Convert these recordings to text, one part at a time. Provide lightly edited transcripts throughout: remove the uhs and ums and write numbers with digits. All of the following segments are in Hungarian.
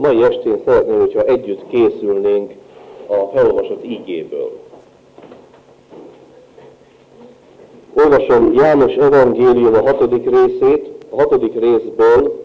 mai estén szeretném, hogyha együtt készülnénk a felolvasott igéből. Olvasom János evangélium a 6. részét, a 6. részből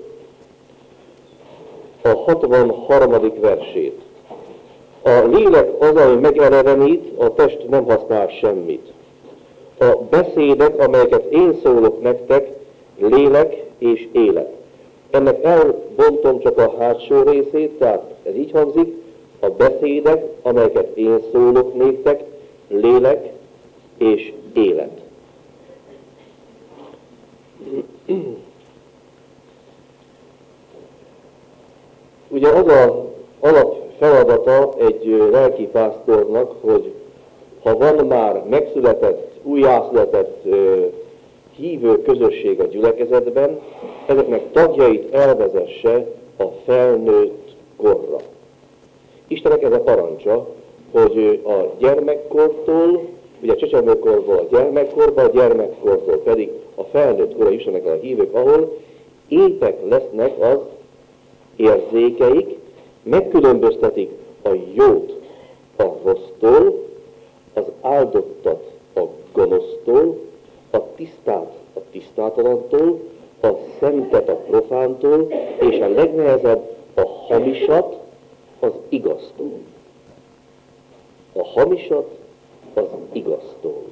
a 63. versét. A lélek az, ami megelevenít, a test nem használ semmit. A beszédek, amelyeket én szólok nektek, lélek és élet. Ennek elbontom csak a hátsó részét, tehát ez így hangzik, a beszédek, amelyeket én szólok néktek, lélek és élet. Ugye az az alapfeladata egy lelkipásztornak, hogy ha van már megszületett, újjászületett hívő közösség a gyülekezetben, ezeknek tagjait elvezesse a felnőtt korra. Istennek ez a parancsa, hogy a gyermekkortól, ugye csecsemőkorból a gyermekkorba, a gyermekkortól pedig a felnőtt korra Istennek a hívők, ahol épek lesznek az érzékeik, megkülönböztetik a jót a rossztól, az áldottat a gonosztól, a tisztát a tisztátalantól, a szentet a profántól, és a legnehezebb a hamisat az igaztól. A hamisat az igaztól.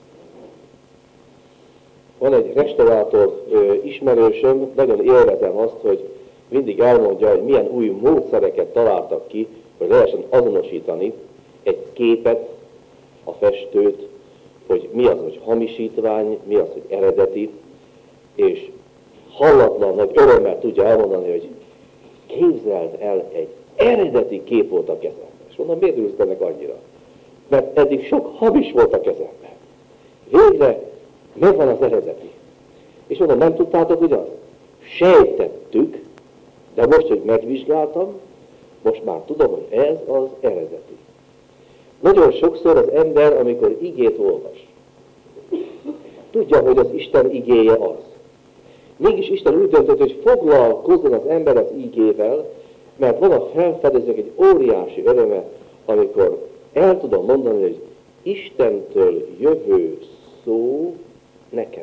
Van egy restaurátor ismerősöm, nagyon élvezem azt, hogy mindig elmondja, hogy milyen új módszereket találtak ki, hogy lehessen azonosítani egy képet, a festőt, hogy mi az, hogy hamisítvány, mi az, hogy eredeti, és hallatlan nagy örömmel tudja elmondani, hogy képzeld el, egy eredeti kép volt a kezemben. És mondom, miért ülsz annyira? Mert eddig sok hamis volt a kezemben. Végre megvan az eredeti. És mondom, nem tudtátok ugyanazt? Sejtettük, de most, hogy megvizsgáltam, most már tudom, hogy ez az eredeti. Nagyon sokszor az ember, amikor igét olvas, tudja, hogy az Isten igéje az. Mégis Isten úgy döntött, hogy foglalkozzon az ember az igével, mert van a felfedezők egy óriási öröme, amikor el tudom mondani, hogy Istentől jövő szó nekem.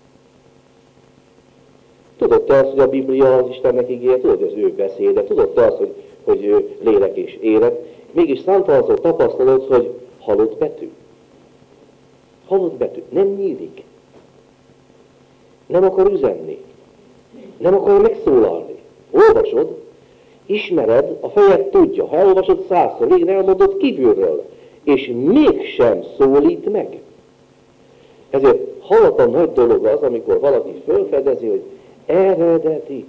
Tudod te azt, hogy a Biblia az Istennek igéje, tudod, hogy az ő beszéde, tudod te azt, hogy ő lélek és élet, mégis számtalanszor tapasztalod, hogy halott betű. Halott betű. Nem nyílik. Nem akar üzenni. Nem akar megszólalni. Olvasod, ismered, a fejed tudja. Ha elolvasod 100-szor, végre elmondod kívülről, és mégsem szólít meg. Ezért hallatlan nagy dolog az, amikor valaki felfedezi, hogy eredeti.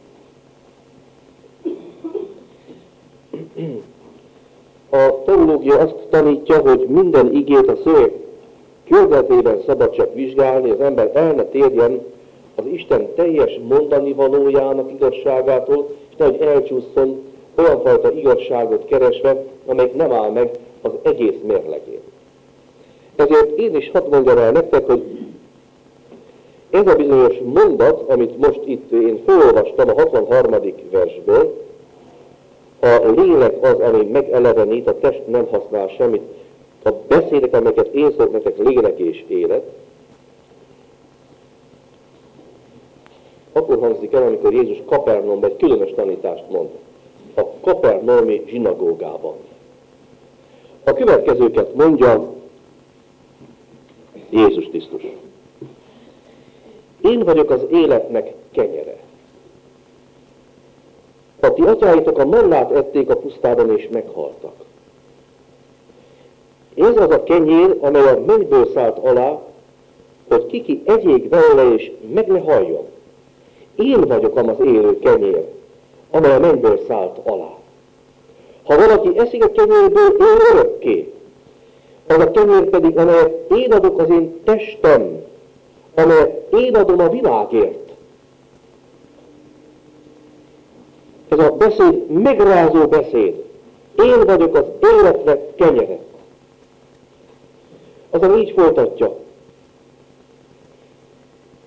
A teológia azt tanítja, hogy minden igét a szöveg környezetében szabad csak vizsgálni, az ember el ne térjen az Isten teljes mondani valójának igazságától, és nehogy elcsúszson olyan fajta igazságot keresve, amelyik nem áll meg az egész mérlegén. Ezért én is hadd mondjam el nektek, hogy ez a bizonyos mondat, amit most itt én felolvastam a 63. versből, a lélek az, ami megelevenít, a test nem használ semmit, a beszédek, amelyeket én szólok nektek, lélek és élet, akkor hangzik el, amikor Jézus Kapernaumban egy különös tanítást mond. A kapernaumi zsinagógában. A következőket mondja Jézus Krisztus. Én vagyok az életnek kenyere. A ti atyáitok a mannát ették a pusztában és meghaltak. Ez az a kenyér, amely a mennyből szállt alá, hogy kiki egyék belőle és meg ne halljon. Én vagyok az élő kenyér, amely a mennyből szállt alá. Ha valaki eszik a kenyérből, él örökké. Az a kenyér pedig, amelyet én adok az én testem, amelyet én adom a világért. Ez a beszéd megrázó beszéd. Én vagyok az életnek kenyere. Azon így folytatja.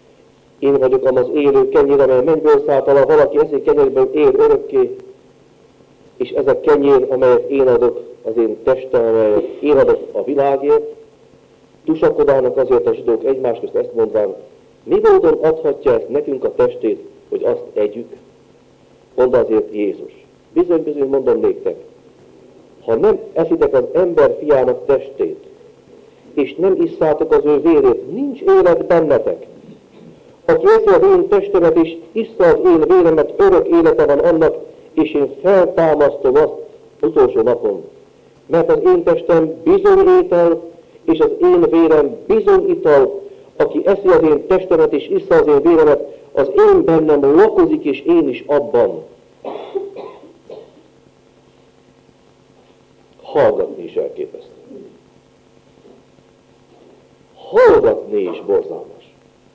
Én vagyok az élő kenyér, amely mennyből szállt alá, valaki eszik kenyérből él örökké. és ez a kenyér, amelyet én adok, az én testem, amelyet én adok a világért, tusakodálnak azért a zsidók egymás közt ezt mondván, mi módon adhatja ezt nekünk a testét, hogy azt együk? Mondta azért Jézus. Bizony, mondom néktek, ha nem eszitek az ember fiának testét, és nem isszátok az ő vérét, nincs élet bennetek. Aki eszi az én testemet, és issza az én véremet, örök élete van annak, és én feltámasztom azt utolsó napon. Mert az én testem bizony étel, és az én vérem bizony ital. Aki eszi az én testemet, és issza az én véremet, az én bennem lakozik, és én is abban. Hallgatni is elképesztő. Hallgatni is borzalmas.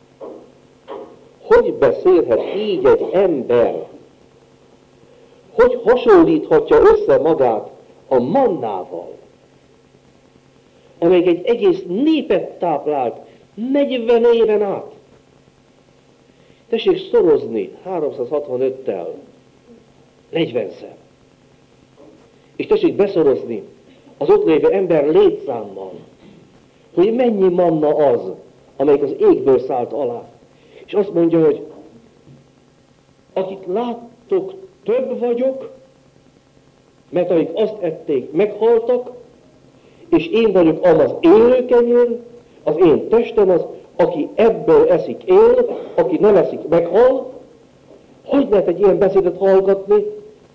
Hogy beszélhet így egy ember? Hogy hasonlíthatja össze magát a mannával, amelyik egy egész népet táplált 40 éven át? Tessék szorozni 365-tel 40-szer. És tessék beszorozni az ott lévő ember létszámmal, hogy mennyi manna az, amelyik az égből szállt alá. És azt mondja, hogy akik láttok, több vagyok, mert akik azt ették, meghaltak, és én vagyok az élő kenyér, az én testem az, aki ebből eszik, él, aki nem eszik, meghal. Hogy lehet egy ilyen beszédet hallgatni?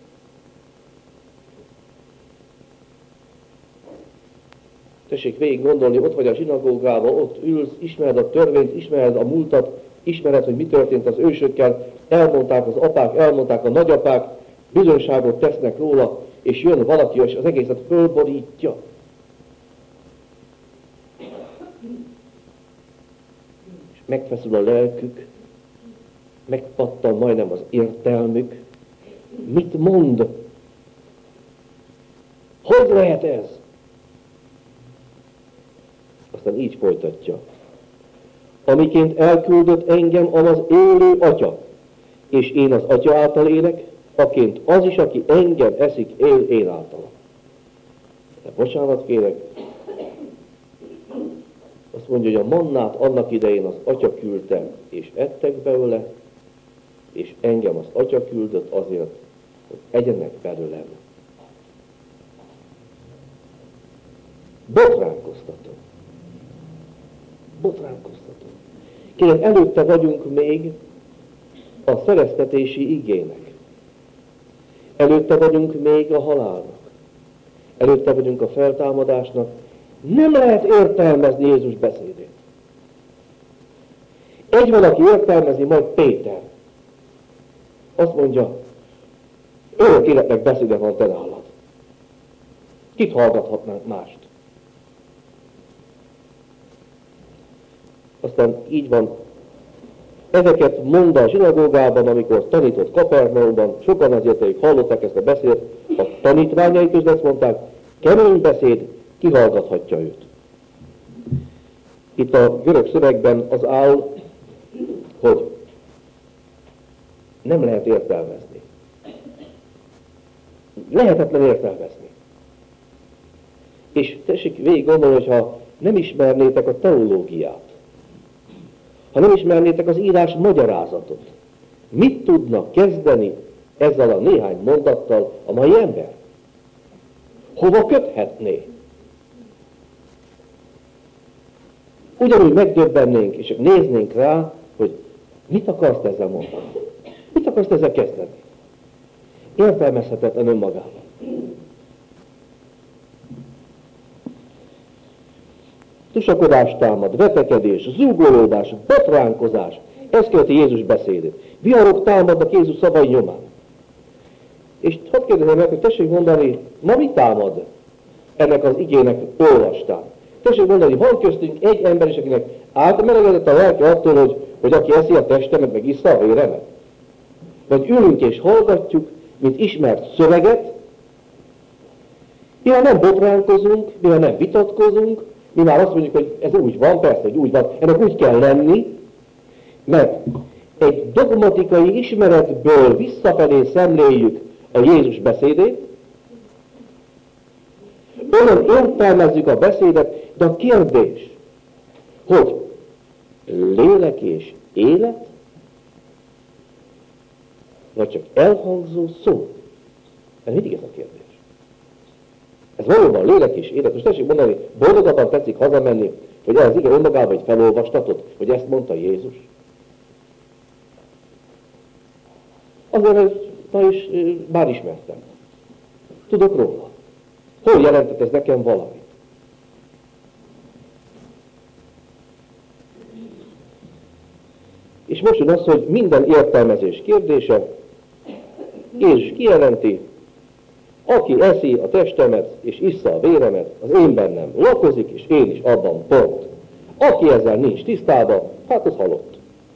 Tessék végig gondolni, ott vagy a zsinagógában, ott ülsz, ismered a törvényt, ismered a múltat, ismered, hogy mi történt az ősökkel, elmondták az apák, elmondták a nagyapák, bizonyságot tesznek róla, és jön valaki, és az egészet fölborítja. És megfeszül a lelkük, megpattan majdnem az értelmük. Mit mond? Hogy lehet ez? Aztán így folytatja. Amiként elküldött engem az élő Atya, és én az Atya által élek, aként az is, aki engem eszik, él én általam. De bocsánat kérek, azt mondja, hogy a mannát annak idején az Atya küldte, és ettek belőle, és engem az Atya küldött azért, hogy egyenek belőlem. Botránkoztató. Botránkoztató. Kérem, előtte vagyunk még a szereztetési igének. Előtte vagyunk még a halálnak. Előtte vagyunk a feltámadásnak. Nem lehet értelmezni Jézus beszédét. Egy valaki értelmezi, majd Péter. Azt mondja, örök életnek beszéde van te nálad. Kit hallgathatnánk mást? Aztán így van, ezeket mondta a zsinagógában, amikor tanított Kapernaumban, sokan azért, akik hallották ezt a beszédet, a tanítványai között ezt mondták, kemény beszéd, kihallgathatja őt. Itt a görög szövegben az áll, hogy nem lehet értelmezni. Lehetetlen értelmezni. És tessék végig gondolni, hogyha nem ismernétek a teológiát, ha nem ismernétek az írás magyarázatot, mit tudnak kezdeni ezzel a néhány mondattal a mai ember? Hova köthetné? Ugyanúgy megdöbbennénk, és néznénk rá, hogy mit akarsz ezzel mondani? Mit akarsz ezzel kezdeni? Értelmezhetetlen önmagában. Tusakodás támad, vetekedés, zúgolódás, botránkozás. Ez követi Jézus beszédét. Viharok támadnak Jézus szavai nyomán. És hadd kérdezem meg, hogy tessék mondani, ma mi támad ennek az igének olvastán? Tessék mondani, van köztünk egy ember is, akinek átmelegedett a lelke attól, hogy aki eszi a testemet, meg issza a véremet? Vagy ülünk és hallgatjuk, mint ismert szöveget, mivel nem botránkozunk, mivel nem vitatkozunk, mi már azt mondjuk, hogy ez úgy van, persze, hogy úgy van, ennek úgy kell lenni, mert egy dogmatikai ismeretből visszafelé szemléljük a Jézus beszédét, Olyan értelmezzük a beszédet, de a kérdés, hogy lélek és élet, vagy csak elhangzó szó? Ez mindig ez a kérdés. Ez valóban lélek és élet. Most tessék mondani, boldogabban tetszik hazamenni, hogy az ige önmagában egy felolvastatod, hogy ezt mondta Jézus. Azért, hogy ma is már ismertem. Tudok róla. Hol jelentett ez nekem valamit? És most jön az, hogy minden értelmezés kérdése, és kijelenti, aki eszi a testemet, és issza a véremet, az én bennem lakozik, és én is abban pont. Aki ezzel nincs tisztában, hát az halott.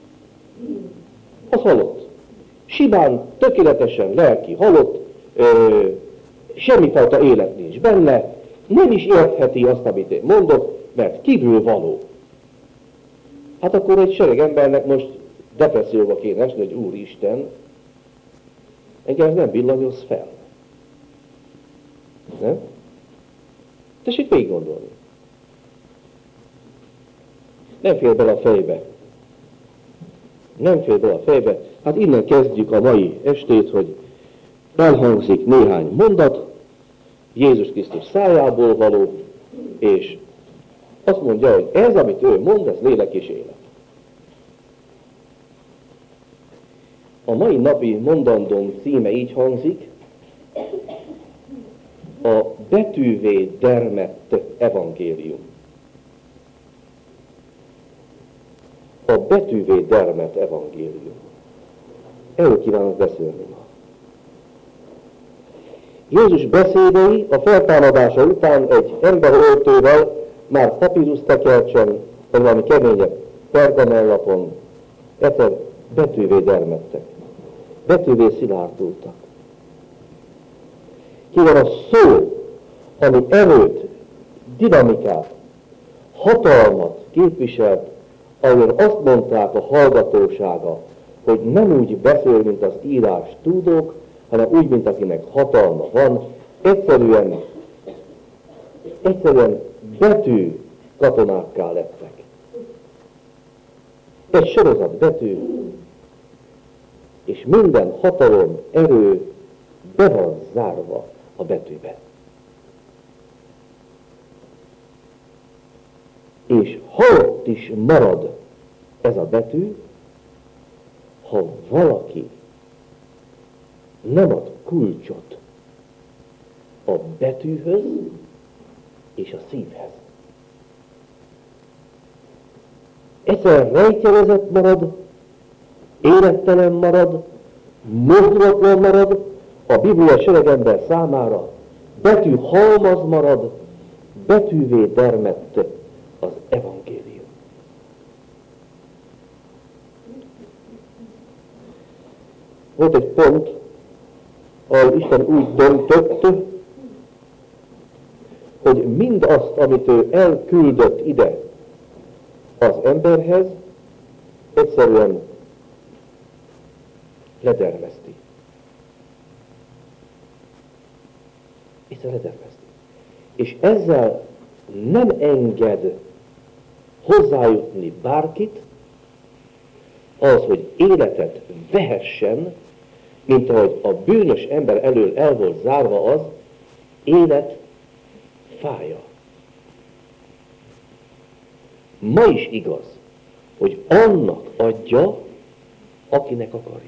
Az halott. Simán, tökéletesen lelki halott, semmifajta élet nincs benne, nem is értheti azt, amit én mondok, mert kívül való. Hát akkor egy sereg embernek most depresszióba kéne esni, hogy Úristen, engem ez nem villanyoz fel. Nem? Tessék végig gondolni. Nem fér bele a fejbe. Nem fér bele a fejbe. Hát innen kezdjük a mai estét, hogy elhangzik néhány mondat, Jézus Krisztus szájából való, és azt mondja, hogy ez, amit ő mond, ez lélek és élet. A mai napi mondandóm címe így hangzik, a betűvé dermedt evangélium. A betűvé dermedt evangélium. Erről kívánok beszélni ma. Jézus beszédei a feltámadása után egy emberöltővel, már papírusztekercsen, vagy valami keményebb pergamellapon egyszer betűvé dermedtek. Betűvé szilárdultak. Ki van a szó, ami erőt, dinamikát, hatalmat képviselt, ahol azt mondták a hallgatósága, hogy nem úgy beszél, mint az írás tudók, hanem úgy, mint akinek hatalma van, egyszerűen betű katonákká lettek. Egy sorozat betű, és minden hatalom, erő be van zárva a betűbe. És halott is marad ez a betű, ha valaki nem ad kulcsot a betűhöz és a szívhez. Egyszer rejtjelezett marad, élettelen marad, mozdulatlan marad, a Biblia seregember számára betű halmaz marad, betűvé dermedt az evangélium. Volt egy pont, ahol Isten úgy döntött, hogy mindazt, amit ő elküldött ide az emberhez, egyszerűen ledermeszti. És ezzel nem enged hozzájutni bárkit, az, hogy életet vehessen, mint ahogy a bűnös ember elől el volt zárva az élet fája. Ma is igaz, hogy annak adja, akinek akarja.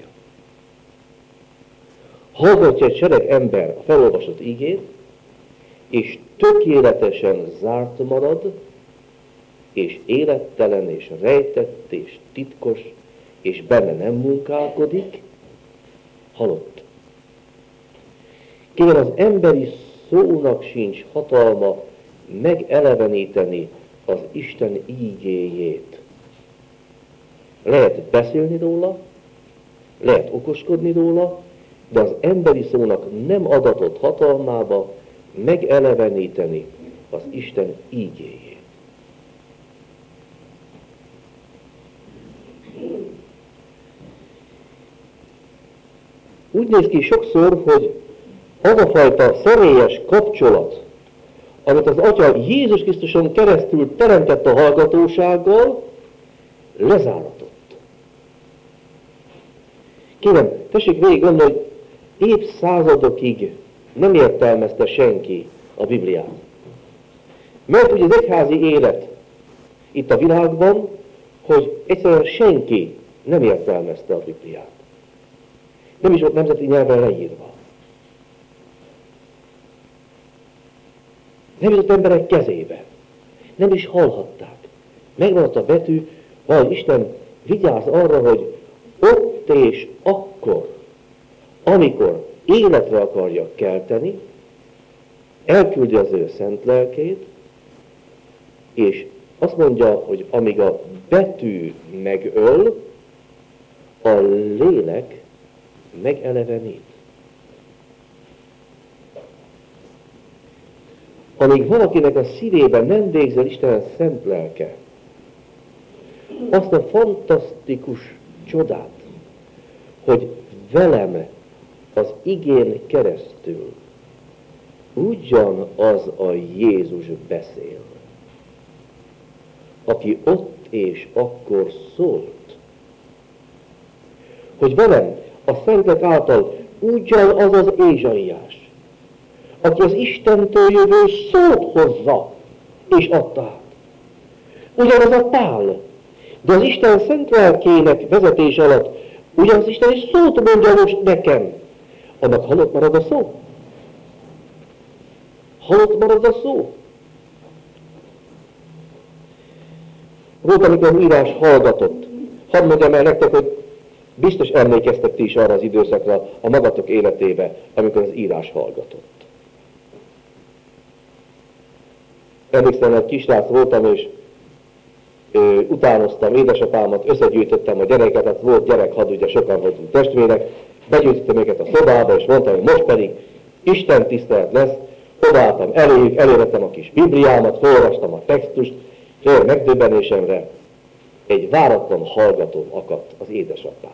Hallgatja egy sereg ember a felolvasott igét, és tökéletesen zárt marad, és élettelen, és rejtett, és titkos, és benne nem munkálkodik, halott. Kérem, az emberi szónak sincs hatalma megeleveníteni az Isten ígéjét. Lehet beszélni róla, lehet okoskodni róla, de az emberi szónak nem adatott hatalmába megeleveníteni az Isten ígéjét. Úgy néz ki sokszor, hogy az a fajta személyes kapcsolat, amit az Atya Jézus Krisztuson keresztül teremtett a hallgatósággal, lezáratott. Kérem, tessék végig gondolni, hogy évszázadokig nem értelmezte senki a Bibliát. Mert ugye az egyházi élet itt a világban, hogy egyszerűen senki nem értelmezte a Bibliát. Nem is volt nemzeti nyelven leírva. Nem jutott emberek kezébe. Nem is hallhatták. Megmaradt a betű, vagy Isten vigyáz arra, hogy ott és akkor, amikor életre akarja kelteni, elküldi az ő szent lelkét, és azt mondja, hogy amíg a betű megöl, a lélek megelevenít. Amíg valakinek a szívében nem végzel Isten szent lelke, azt a fantasztikus csodát, hogy velem az igén keresztül ugyanaz a Jézus beszél, aki ott és akkor szólt, hogy velem a szentek által ugyanaz az Ézsaiás, aki az Istentől jövő szót hozza és adta át. Ugyanaz a Pál, de az Isten szent lelkének vezetés alatt ugyanaz Isten is szót mondja most nekem. Annak halott marad a szó? Halott marad a szó? Volt, amikor az írás hallgatott. Hadd mondjam el nektek, hogy biztos emlékeztek ti is arra az időszakra a magatok életébe, amikor az írás hallgatott. Emlékszem, hogy kislác voltam, és utánoztam édesapámat, összegyűjtöttem a gyereket, hát volt gyerekhad, ugye sokan voltunk testvérek, begyűjtöttem őket a szobába, és mondtam, hogy most pedig Isten tisztelet lesz, odaálltam eléjük, elővettem a kis Bibliámat, felolvastam a textust, és megdöbbenésemre egy váratlan hallgatóm akadt az édesapám.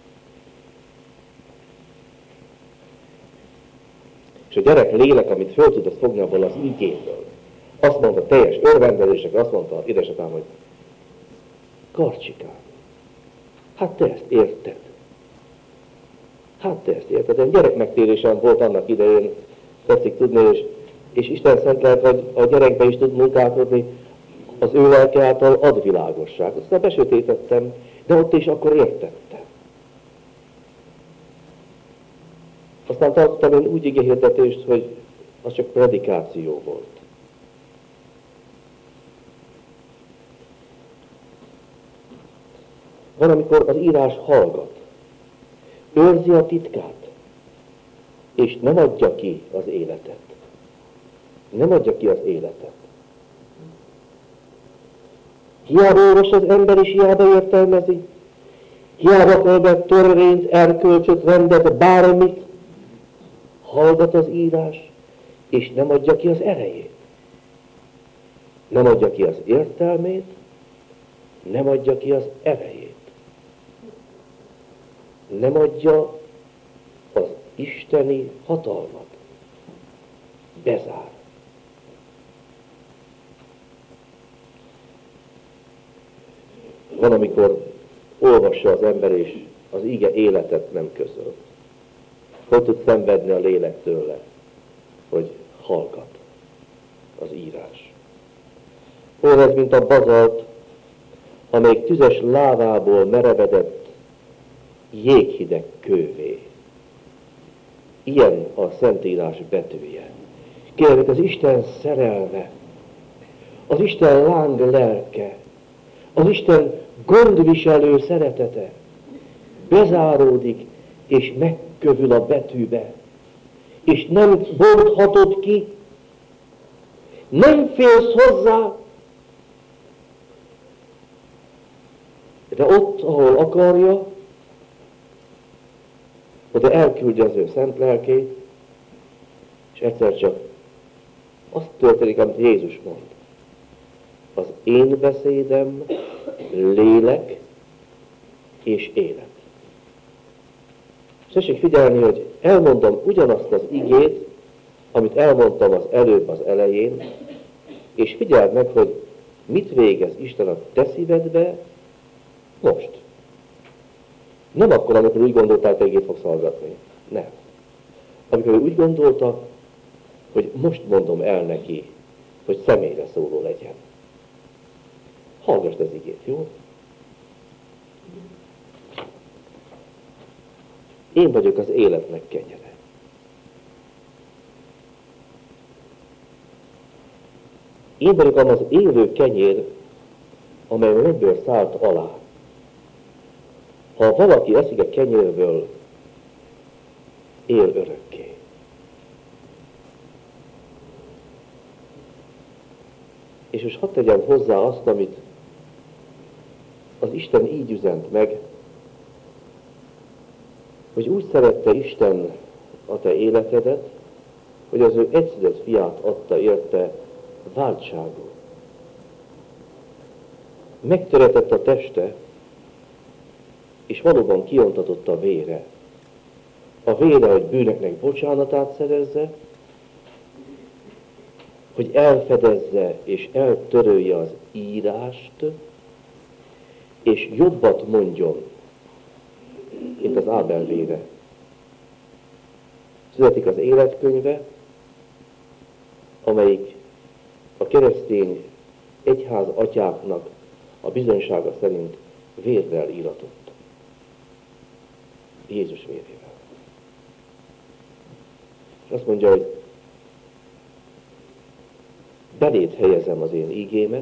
És a gyerek lélek, amit föl tudott fogni abból az igéből, azt mondta teljes örvendezésekre, azt mondta az édesapám, hogy Karcsikám, hát te ezt érted. Hát te ezt érted. Egy gyerekmegtérésem volt annak idején, tetszik tudni, és Isten szent lelke, hogy a gyerekbe is tud munkálkodni, az ő lelke által ad világosság. Aztán besötétettem, de ott is akkor értettem. Aztán tartottam én úgy igehirdetést, hogy az csak predikáció volt. Van, amikor az írás hallgat, őrzi a titkát, és nem adja ki az életet. Nem adja ki az életet. Hiába olvas az ember, és hiába értelmezi, hiába kell be törvényt, erkölcsöt, rendet, bármit, hallgat az írás, és nem adja ki az erejét. Nem adja ki az értelmét, nem adja ki az erejét. Nem adja az isteni hatalmat. Bezár. Van, amikor olvassa az ember, és az ige életet nem közöl. Hogy tud szenvedni a lélek tőle, hogy hallgat az írás. Olyan ez, mint a bazalt, amelyik tüzes lávából merevedett jéghideg kővé. Ilyen a Szentírás betűje. Kérlek, az Isten szerelme, az Isten láng lelke, az Isten gondviselő szeretete bezáródik és megkövül a betűbe, és nem bonthatod ki, nem félsz hozzá, de ott, ahol akarja, oda elküldi az ő szent lelkét, és egyszer csak azt történik, amit Jézus mond. Az én beszédem lélek és élet. És tessék figyelni, hogy elmondom ugyanazt az igét, amit elmondtam az előbb az elején, és figyeld meg, hogy mit végez Isten a te szívedbe most. Nem akkor, amikor úgy gondoltál, hogy igét fogsz hallgatni. Nem. Amikor ő úgy gondolta, hogy most mondom el neki, hogy személyre szóló legyen. Hallgassd az igét, jó? Én vagyok az életnek kenyere. Én vagyok az élő kenyér, amely mennyből szállt alá. Ha valaki eszik a kenyérből, él örökké. És most hadd tegyem hozzá azt, amit az Isten így üzent meg, hogy úgy szerette Isten a te életedet, hogy az ő egyszülött fiát adta érte váltságul. Megtöretett a teste, és valóban kiontatott a vére. A vére, hogy bűnöknek bocsánatát szerezze, hogy elfedezze és eltörölje az írást, és jobbat mondjon, mint az Ábel vére. Születik az életkönyve, amelyik a keresztény egyház atyáknak a bizonysága szerint vérrel íratott. Jézus vérével. És azt mondja, hogy beléd helyezem az én ígémet,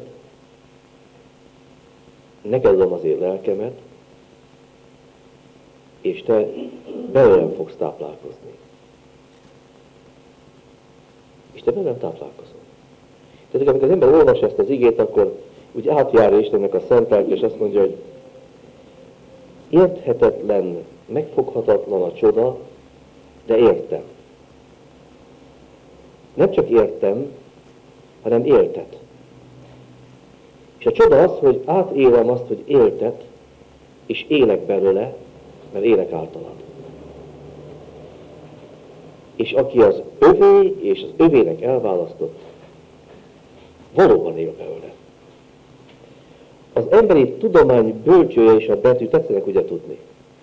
neked adom az én lelkemet, és te belőlem fogsz táplálkozni. És te belőlem táplálkozol. Tehát amikor az ember olvas ezt az igét, akkor úgy átjárja Istennek a szent lelke, és azt mondja, hogy érthetetlen, megfoghatatlan a csoda, de értem. Nem csak értem, hanem éltet. És a csoda az, hogy átélem azt, hogy éltet, és élek belőle, mert élek általad. És aki az övé és az övének elválasztott, valóban él belőle. Az emberi tudomány bölcsője és a betű tetszenek ugye tudni.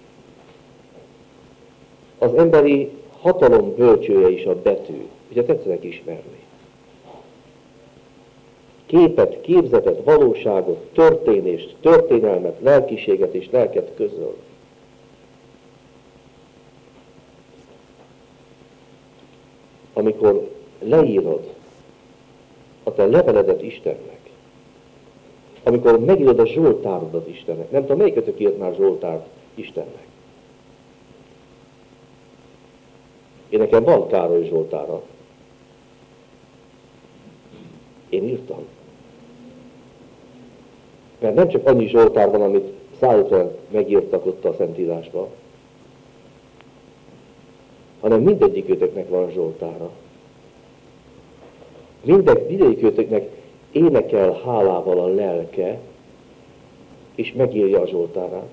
Az emberi hatalom bölcsője is a betű, ugye tetszenek ismerni. Képet, képzetet, valóságot, történést, történelmet, lelkiséget és lelket közöl. Amikor leírod a te leveledet Istennek, amikor megírod a Zsoltárodat Istennek, nem tudom, melyikötök írt már Zsoltárt Istennek. Én nekem van Károly Zsoltára. Én írtam. Mert nem csak annyi Zsoltár van, amit 150 megírtak ott a Szentírásba, hanem mindegyikőtöknek van Zsoltára. Mindegyikőtöknek énekel hálával a lelke, és megírja a Zsoltárát.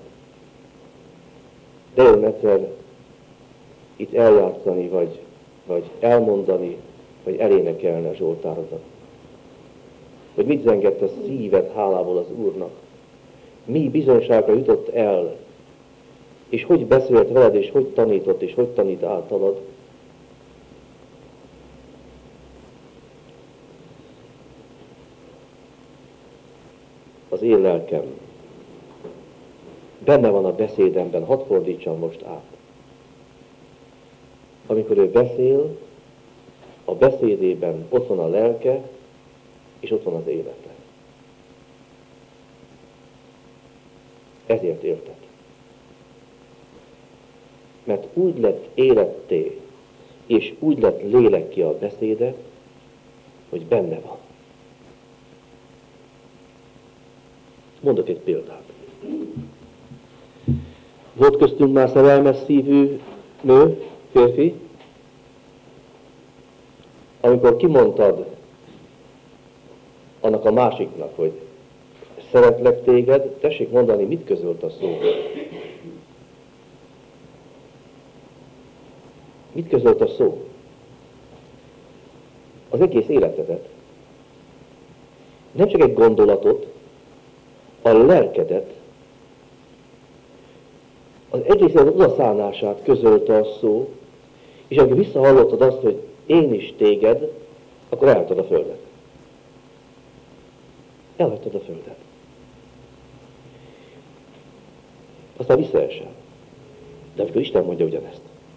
De jön egyszer itt eljátszani, vagy elmondani, vagy elénekelni a Zsoltárodat. Hogy mit zengett a szíved hálával az Úrnak. Mi bizonyságra jutott el, és hogy beszélt veled, és hogy tanított, és hogy tanít általad. Az én lelkem benne van a beszédemben, hadd fordítsam most át. Amikor ő beszél, a beszédében ott van a lelke, és ott van az élete. Ezért éltet. Mert úgy lett életté, és úgy lett lélekké a beszéde, hogy benne van. Mondok egy példát. Volt köztünk már szerelmes szívű nő, férfi, amikor kimondtad annak a másiknak, hogy szeretlek téged, tessék mondani, mit közölt a szó. Mit közölt a szó? az egész életedet, nem csak egy gondolatot, a lelkedet, az egész élet odaszánását közölte a szó, és amikor visszahallottad azt, hogy én is téged, akkor elhagytad a földet. Elhagytad a földet. Aztán visszaesel. De amikor Isten mondja ugyanezt,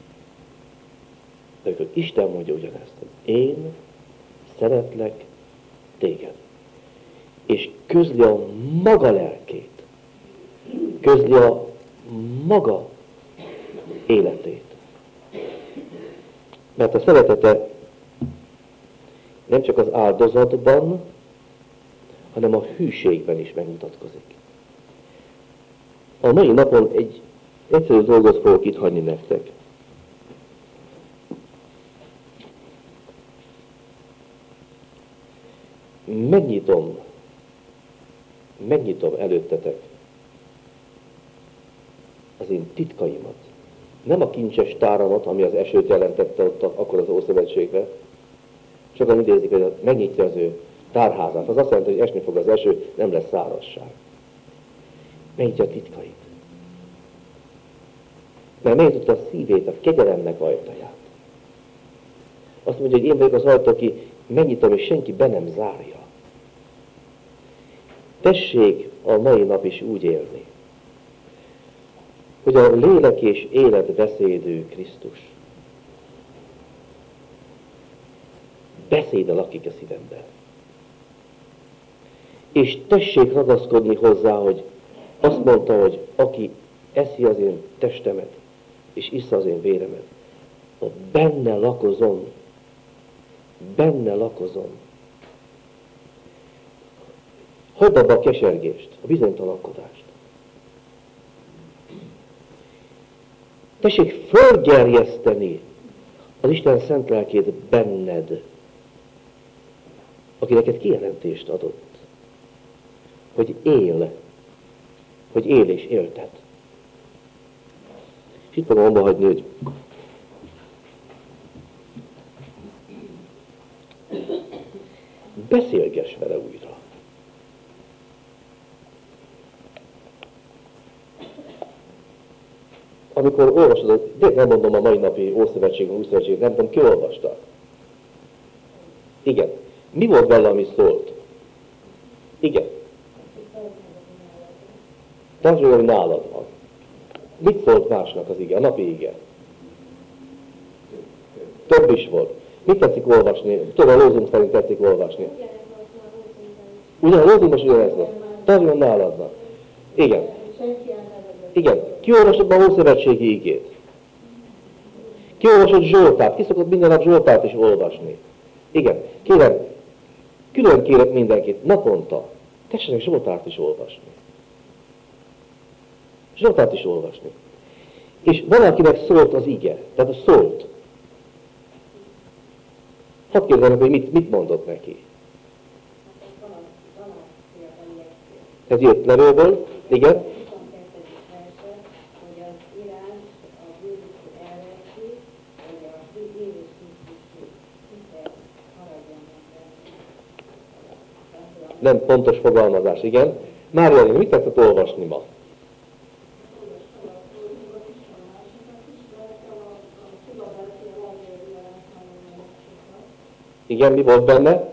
hogy én szeretlek téged, és közli a maga lelkét, közli a maga életét. Mert a szeretete nem csak az áldozatban, hanem a hűségben is megmutatkozik. A mai napon egy egyszerű dolgot fogok itt hagyni nektek. Megnyitom előttetek az én titkaimat. Nem a kincses táramat, ami az esőt jelentette ott akkor az Ószövetségben. Sokan idézik, hogy megnyitja az ő tárházát. Az azt jelenti, hogy esni fog az eső, nem lesz szárazság. Megnyitja a titkait. Mert megnyitotta a szívét, a kegyelemnek ajtaját. Azt mondja, hogy én vagyok az ajtó, aki megnyitom, és senki be nem zárja. Tessék a mai nap is úgy élni, hogy a lélek és élet beszédő Krisztus beszéde lakik a szívemben. És tessék ragaszkodni hozzá, hogy azt mondta, hogy aki eszi az én testemet, és issza az én véremet, a benne lakozom. Hagyd abba a kesergést, a bizonytalankodást. Tessék fölgerjeszteni az Isten szent lelkét benned, aki neked kijelentést adott, hogy él és éltet. És itt fogom abba hagyni, hogy beszélgess vele újra. Amikor olvasod, de nem mondom a mai napi Ószövetségen, Újszövetségen, nem tudom, ki olvasta. Igen. Mi volt vele, ami szólt? Igen. Tartsd, hogy nálad van. Mit szólt másnak az ige, a napi ige? Több is volt. Mit tetszik olvasni? Tudom, a lózunk szerint tetszik olvasni. Ugyan, a lózunk most ugyanez volt. Tartson nálad van. Igen. Igen. Ki olvasott ma a Ószövetségi igét? Ki olvasott Zsoltát? Ki szokott minden nap Zsoltát is olvasni? Igen. Kérem, külön kérek mindenkit, naponta, tessenek Zsoltárt is olvasni. Zsoltárt is olvasni. És valakinek szólt az ige, tehát szólt. Hadd kérdezzem, hogy mit mondott neki. Ez jött levőből, igen. Nem pontos fogalmazás, igen. Mária, mit tetszett olvasni ma? Igen, mi volt benne?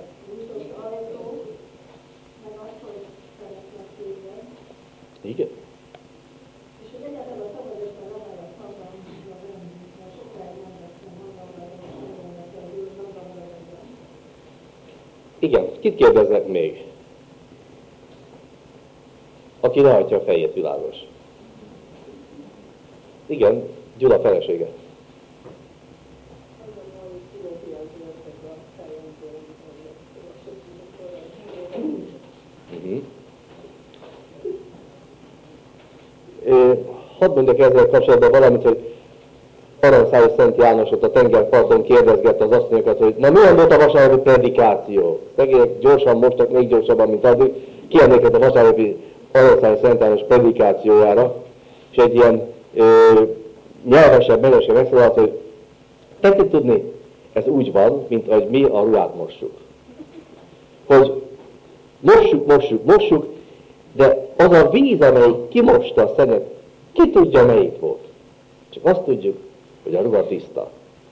Igen. Igen, kit kérdeznek még? Aki lehajtja a fejét, világos. Igen, Gyula felesége. Hadd mondjak ezzel kapcsolatban valamit, hogy Aranyszáros Szent Jánosot a tengerparton kérdezgette az asszonyokat, hogy na milyen volt a vasárnapi predikáció? Megint gyorsan mostak, még gyorsabban, mint addig, kiemlékezett a vasárnapi Aranyszáros Szent János predikációjára, és egy ilyen nyelvesebb, megesebb megszólalt, hogy tetszik tudni, Ez úgy van, mint ahogy mi a ruhát mossuk. Hogy mossuk, de az a víz, amelyik kimosta a szenet, ki tudja, melyik volt. Csak azt tudjuk, hogy a ruha tiszta.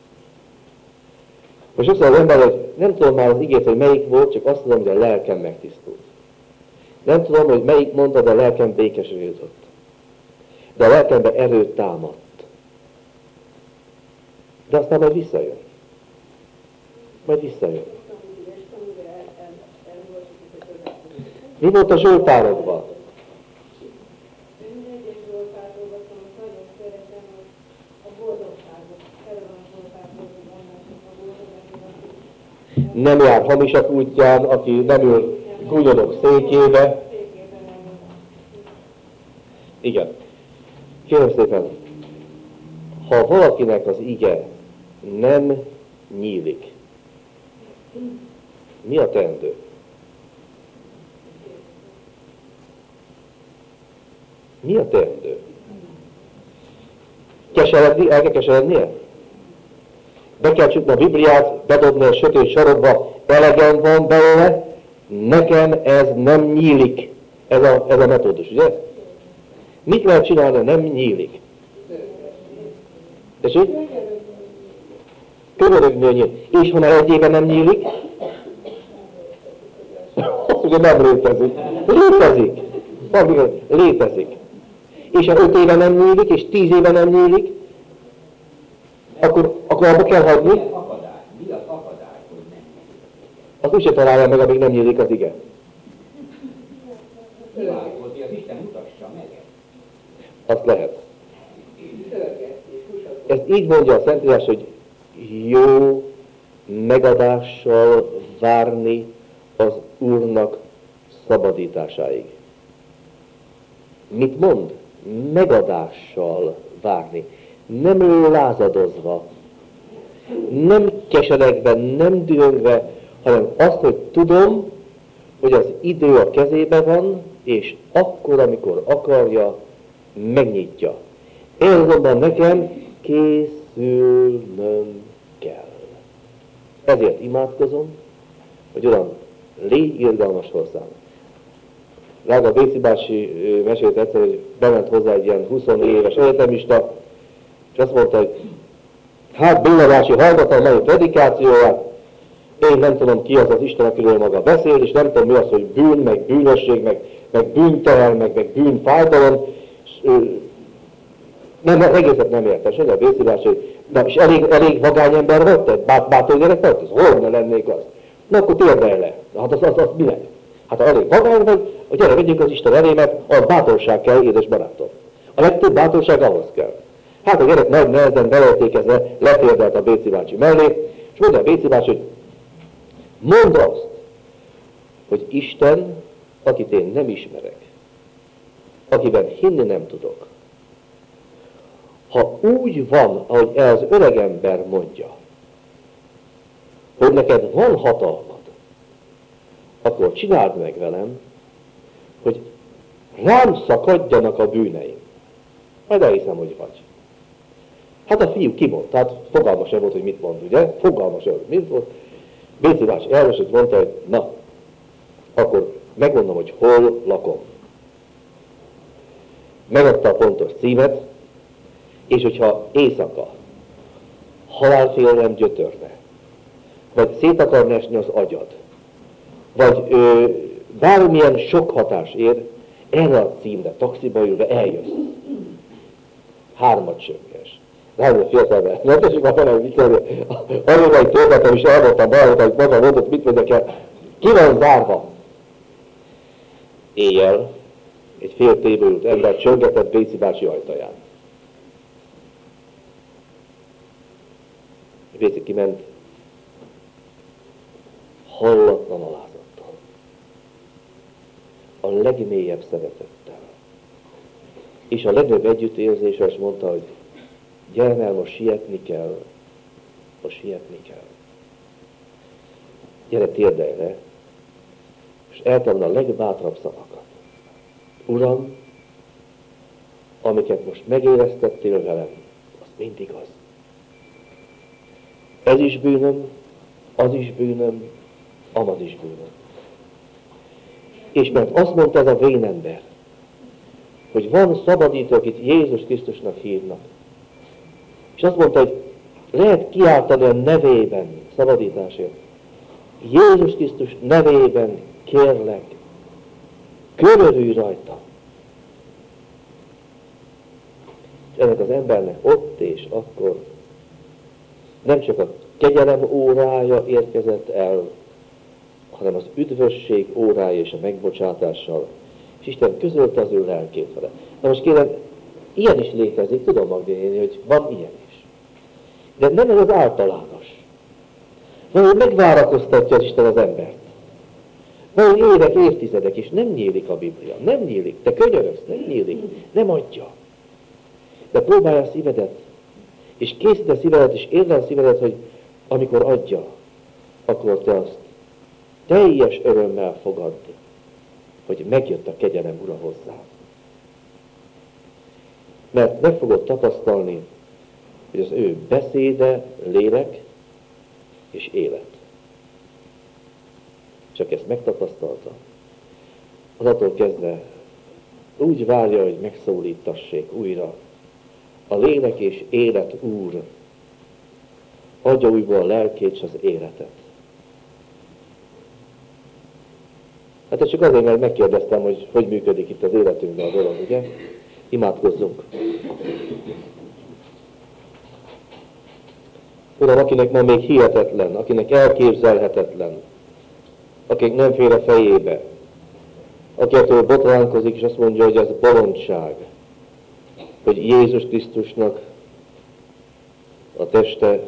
Most azt mondja az ember, hogy nem tudom már az igét, hogy melyik volt, csak azt tudom, hogy a lelkem megtisztult. Nem tudom, hogy melyik mondta, de a lelkem békesre jutott. De a lelkembe erőt támadt. De aztán majd visszajön. Mi volt a Zsoltárokban? Nem jár hamisak útján, aki nem ül gúnyolók székébe. Igen. Kérem szépen, ha valakinek az ige nem nyílik, mi a teendő? Mi a teendő? Keseredni, el kell keserednie? Be kell csukni a Bibliát, bedobni a sötét sarokba, elegem van belőle, nekem ez nem nyílik. Ez a metódus, ugye? Mit lehet csinálni, nem nyílik? Tessék? Könyörögni nyílik. És ha már egy éve nem nyílik, azt ugye nem létezik. Létezik. És ha 5 éve nem nyílik, és 10 éve nem nyílik, akkor abba kell hagyni. Mi az akadály, hogy nem nyílik? Azt úgyse találja meg, amíg nem nyílik az ige. Világos, az Isten mutassa meg. Azt lehet. Ezt így mondja a Szentírás, hogy jó megadással várni az Úrnak szabadításáig. Mit mond? Megadással várni. Nem lázadozva, nem keseregve, nem dühöngve, hanem azt, hogy tudom, hogy az idő a kezébe van, és akkor, amikor akarja, megnyitja. Én azonban nekem készülnöm kell. Ezért imádkozom, hogy Uram, légy irgalmas hozzám. Rága Béci bácsi mesélt egyszer, hogy bement hozzá egy ilyen 20 éves egyetemista, és azt mondta, hogy hát Béla bácsi, hallgatom mai predikációját, én nem tudom ki az az Isten, akiről maga beszél, és nem tudom mi az, hogy bűn, meg bűnösség, meg bűnterhel, meg bűnfájdalom, nem, egészet nem értem, és a Béci bácsi, hogy na, és elég vagány ember volt te? Bátor gyerek volt? Hol ne lennék az? Na akkor térdelj le. Hát az minek? Hát ha elég vagány vagy, a gyere, vegyünk az Isten elé, mert az bátorság kell, édes barátom. A legtöbb bátorság ahhoz kell. Hát a gyerek nagy nehezen beleértékezve letérdelt a Béci bácsi mellé, és mondja a Béci bácsi, hogy mondd azt, hogy Isten, akit én nem ismerek, akiben hinni nem tudok, ha úgy van, ahogy ez az öreg ember mondja, hogy neked van hatalmad, akkor csináld meg velem, hogy rám szakadjanak a bűneim. Majd elhiszem, hogy vagy. Hát a fiú kimondta, hát fogalma sem volt, hogy mit mond, ugye? Fogalma sem volt, mit volt. Béci bácsi elmesült, mondta, hogy na, akkor megmondom, hogy hol lakom. Megadta a pontos címet, és hogyha éjszaka halálfélelem gyötörne, vagy szét akarna esni az agyad, vagy bármilyen sok hatás ér, erre a címre, taxiba ülve eljössz. 3 csönges. Rájön a fiatalra. Nem tessék már fel, mit mondani. Arról egy történetem is elmondtam valamit, amit maga mondott, mit mondjak el. Ki van zárva? Éjjel egy fél tévőült ember csöngetett Béci bácsi ajtaján. Béci kiment hallatlan alázattal, a legmélyebb szeretettel, és a legnagyobb együttérzésre is mondta, hogy gyere el, most sietni kell, gyere, térdelj le, és eltanul a legbátrabb szavakat. Uram, amiket most megéreztettél velem, az mind igaz. ez is bűnöm, az is bűnöm, amaz is bűnöm. És mert azt mondta ez a vénember, hogy van szabadító, akit Jézus Krisztusnak hívnak. És azt mondta, hogy lehet kiáltani a nevében szabadításért. Jézus Krisztus nevében kérlek, körülülj rajta. És ennek az embernek ott és akkor nem csak a kegyelem órája érkezett el, hanem az üdvösség órája és a megbocsátással. És Isten közölte az ő lelkét vele. Na most kérem, ilyen is létezik, tudom megélni, hogy van ilyen is. De nem ez az általános. Valahogy megvárakoztatja az Isten az embert. Valahogy évek, évtizedek is nem nyílik a Biblia, nem nyílik. Te könyörögsz, nem nyílik, nem adja. De próbálja a szívedet, és készít a szívedet, és érde a szívedet, hogy amikor adja, akkor te azt teljes örömmel fogadd, hogy megjött a kegyelem Ura hozzá. Mert meg fogod tapasztalni, hogy az ő beszéde lélek és élet. Csak ezt megtapasztalta. Az attól kezdve úgy várja, hogy megszólítassék újra. A lélek és élet Úr adja újból a lelkét és az életet. Hát ez csak azért, mert megkérdeztem, hogy működik itt az életünkben a dolog, ugye? Imádkozzunk. Uram, akinek ma még hihetetlen, akinek elképzelhetetlen, akik nem fér a fejébe, akitől botránkozik, és azt mondja, hogy ez bolondság, hogy Jézus Krisztusnak a teste,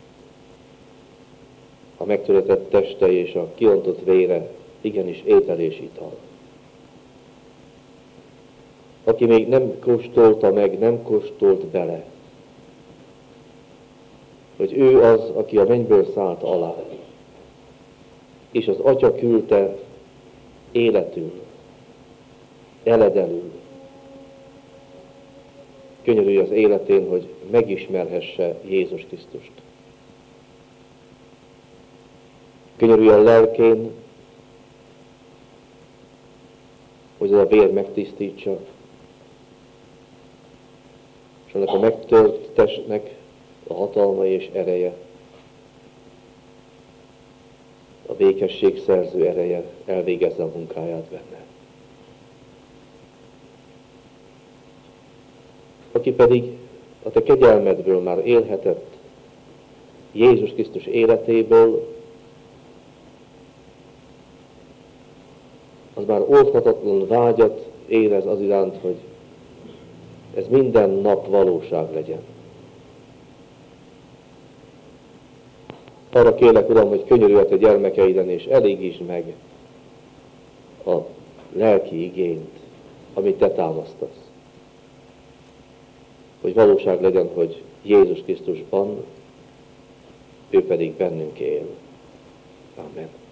a megtöretett teste és a kiontott vére igenis étel és ital. Aki még nem kóstolta meg, nem kóstolt bele, hogy ő az, aki a mennyből szállt alá, és az Atya küldte életül, eledelül. Könyörülj az életén, hogy megismerhesse Jézus Krisztust. Könyörülj a lelkén, hogy az a vér megtisztítsa, és annak a megtört testnek a hatalma és ereje, a békesség szerző ereje elvégezze a munkáját benne. Aki pedig a te kegyelmedből már élhetett, Jézus Krisztus életéből, az már oldhatatlan vágyat érez az iránt, hogy ez minden nap valóság legyen. Arra kérlek, Uram, hogy könyörülj a te gyermekeiden, és elégítsd meg a lelki igényt, amit te támasztasz. Hogy valóság legyen, hogy Jézus Krisztusban, ő pedig bennünk él. Amen.